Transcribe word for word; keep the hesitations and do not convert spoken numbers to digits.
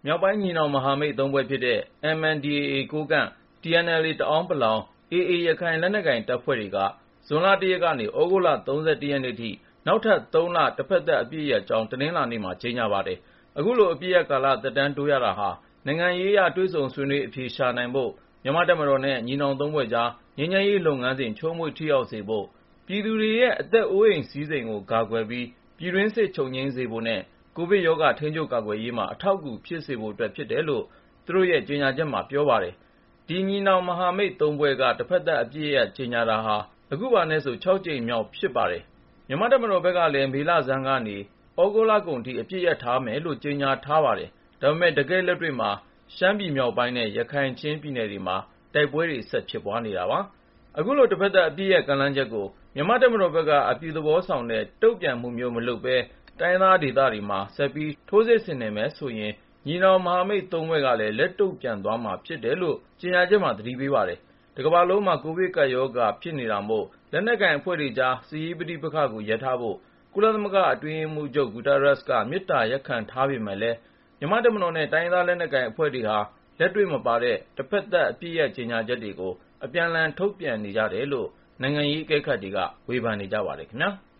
မြောက်ပိုင်းညီနောင်မဟာမိတ်သုံးဖွဲ့ဖြစ်တဲ့ အမ် အန် ဒီ အေ အေ ကိုးကန့်၊ တီ အန် အယ်လ် အေ တအာင်းပလောင်၊ အေ အေ ရခိုင်လက်နက်ကိုင်တပ်ဖွဲ့တွေက ဇွန်လ ၁ ရက်ကနေ သြဂုတ်လ ၃၁ ရက်နေ့ထိ နောက်ထပ် ၃ လ တဖက်သတ် အပစ်ရပ်ကြောင်း တနင်္လာနေ့မှာ ကြေညာပါတယ်။ အခုလို အပစ်ရပ်ကာလ သက်တမ်းတိုးရတာဟာ နိုင်ငံရေးအရ တွေ့ဆုံဆွေးနွေး အဖြေရှာနိုင်ဖို့၊ မြန်မာ့တပ်မတော်နဲ့ ညီနောင်သုံးဖွဲ့ကြား ငြိမ်းချမ်းရေးလုပ်ငန်းစဉ် ချောမွေ့ထိရောက်စေဖို့၊ ပြည်သူတွေရဲ့ အသက်အိုးအိမ်စည်းစိမ်ကို ကာကွယ်ပြီး ပြည်တွင်းစစ် ချုပ်ငြိမ်းစေဖို့နဲ့ ကိုဗစ်ရောဂါ ထိန်းချုပ်ကာကွယ်ရေးမှာ အထောက်အကူ ဖြစ်စေဖို့အတွက် ဖြစ်တယ်လို့ သူတို့ရဲ့ ကြေညာချက်မှာ ပြောပါတယ်။ ဒီညီနောင်မဟာမိတ်သုံးဖွဲ့က တဖက်သတ် အပစ်ရပ်ကြေညာတာဟာ အခုပါနဲ့ဆို ခြောက်ကြိမ်မြောက် ဖြစ်ပါတယ်။ မြန်မာ့တပ်မတော်ဘက်ကလည်း မေလဆန်းကနေ သြဂုတ်လကုန်ထိ အပစ်ရပ်ထားမယ်လို့ ကြေညာထားပါတယ်။ ဒါပေမယ့် တကယ့်လက်တွေ့မှာ ရှမ်းပြည်မြောက်ပိုင်းနဲ့ ရခိုင်၊ ချင်းပြည်နယ်တွေမှာ တိုက်ပွဲတွေ ဆက်ဖြစ်ပွားနေတာပါ။ အခုလို တဖက်သတ် အပစ်ရပ်ကမ်းလှမ်းချက်ကို မြန်မာ့တပ်မတော်ဘက်က အပြုသဘောဆောင်တဲ့ တုံ့ပြန်မှုမျိုး မလုပ်ဘဲ တိုင်းရင်းသားဒေသတွေမှာ ဆက်ပြီး ထိုးစစ်ဆင်နေမယ်ဆိုရင် ညီနောင်မဟာမိတ်သုံးဖွဲ့ကလည်း လက်တုံ့ပြန်သွားမှာ ဖြစ်တယ်လို့ ကြေညာချက်မှာ သတိပေးပါတယ်။ တကမ္ဘာလုံးမှာ ကိုဗစ်ကပ်ရောဂါ ဖြစ်နေတာမို့ လက်နက်ကိုင်အဖွဲ့တွေကြား စစ်ရေးပဋိပက္ခကို ရပ်ထားဖို့ ကုလသမဂ္ဂ အတွင်းရေးမှူးချုပ် Guterres က မေတ္တာရပ်ခံထားပေမယ့်လည်း မြန်မာ့တပ်မတော်နဲ့ တိုင်းရင်းသားလက်နက်ကိုင်အဖွဲ့တွေဟာ လက်တွေ့မပါတဲ့ တဖက်သတ် အပစ်ရပ်ကြေညာချက်တွေကို အပြန်အလှန် ထုတ်ပြန်နေကြတယ်လို့ နိုင်ငံရေးအကဲခတ်တွေက ဝေဖန်နေကြပါတယ်ခင်ဗျာ။